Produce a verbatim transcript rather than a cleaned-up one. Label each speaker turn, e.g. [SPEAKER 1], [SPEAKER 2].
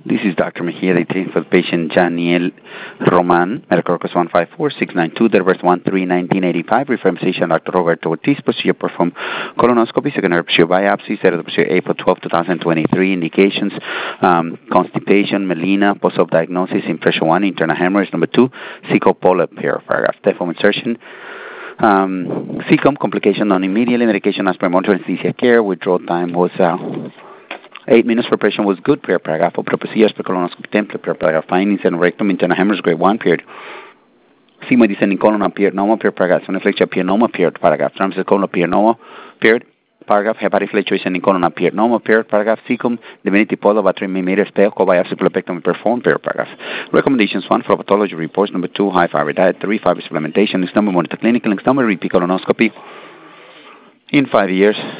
[SPEAKER 1] This is Doctor Mejia, the treating for the patient Janiel Roman, medical records one five four six nine two, date of birth one three nineteen eighty-five, referring physician Doctor Roberto Ortiz, procedure performed colonoscopy, secondary procedure biopsy, set of the procedure April twelfth, twenty twenty-three, indications, um, constipation, melena, post-op diagnosis, impression one, internal hemorrhage, number two, cecal polyp, paragraph, deform insertion, um, cecum, complication non-immediately, medication as per monitor anesthesia care, withdrawal time was uh, Eight minutes for patient was good, per paragraph. Opera procedures per colonoscopy template, per paragraph. Findings and rectum internal hemorrhage, grade one, period. Sigma descending colon appeared, normal, per paragraph. Sonoflexion appeared, normal, period, paragraph. Transverse colon appeared, normal, period, paragraph. Hepatic fluctuation in colon appeared, normal, period, paragraph. Cecum, divinity polyp, about three millimeters, pale, co-biopsy, pulopectomy performed, period, paragraph. Recommendations, one, for pathology reports. Number two, high fiber diet. Three, fiber supplementation. Next number, monitor clinical. Next number, repeat colonoscopy in five years.